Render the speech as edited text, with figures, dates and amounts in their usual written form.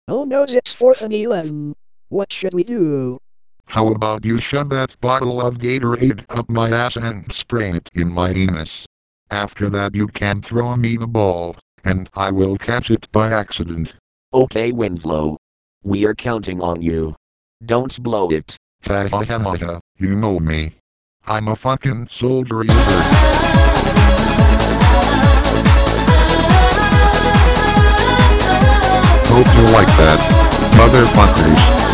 Oh no, it's 4th and 11. What should we do? How about you shove that bottle of Gatorade up my ass and spray it in my anus? After that you can throw me the ball, and I will catch it by accident. Okay, Winslow. We are counting on you. Don't blow it. Ta-ha-ha-ha, you know me. I'm a fucking soldier, you heard. Hope you like that, motherfuckers.